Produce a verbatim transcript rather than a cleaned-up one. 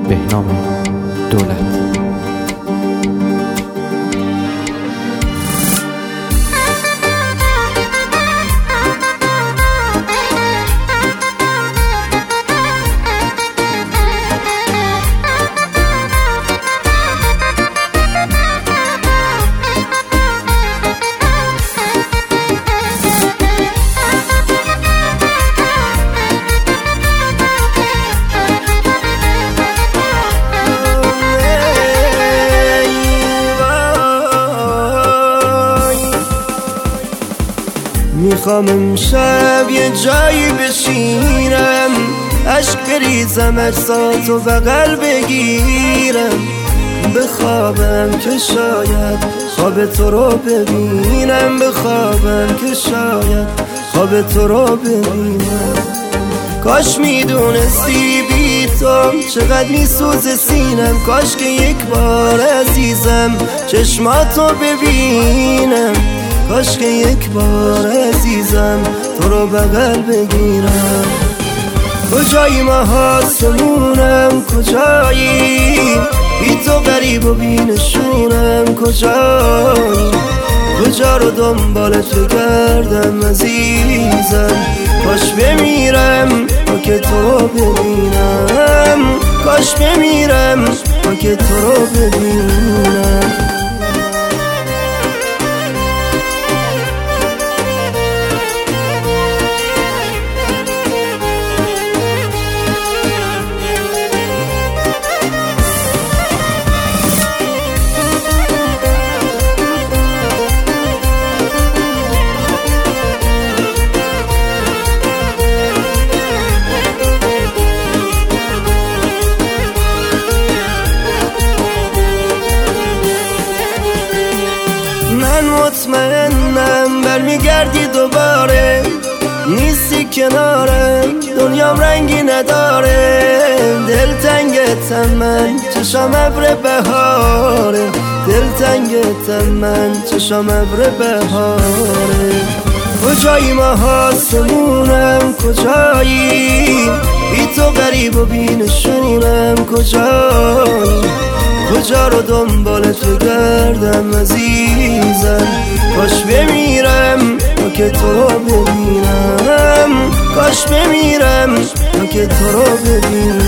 بهنام دولت. میخوام امشب یه جایی بشینم، عشق بریزم اجساتو بغل بگیرم، بخوابم که شاید خواب تو رو ببینم، بخوابم که شاید خواب تو رو ببینم. کاش میدونستی بی تو چقدر میسوزه سینم، کاش که یک بار عزیزم چشماتو ببینم، کاش که یک بار عزیزم تو رو بغل بگیرم. کجایی محاسمونم، کجایی بی تو غریب و بی نشونم، کجایی کجا رو دنبال تو گردم عزیزم. کاش بمیرم تا که تو رو ببینم، کاش بمیرم تا که تو رو ببینم. من مطمئنم برمیگردی دوباره، نیستی کنارم دنیام رنگی نداره، دلتنگتم من چشام ابر بهاره، دلتنگتم من چشام ابر بهاره. کجایی محاسمونم، کجایی بی تو غریب و بی نشونم، کجایی کجا رو دنبال تو گردم عزیزم. کاش بمیرم تا که تو رو ببینم، کاش بمیرم تا که تو رو ببینم.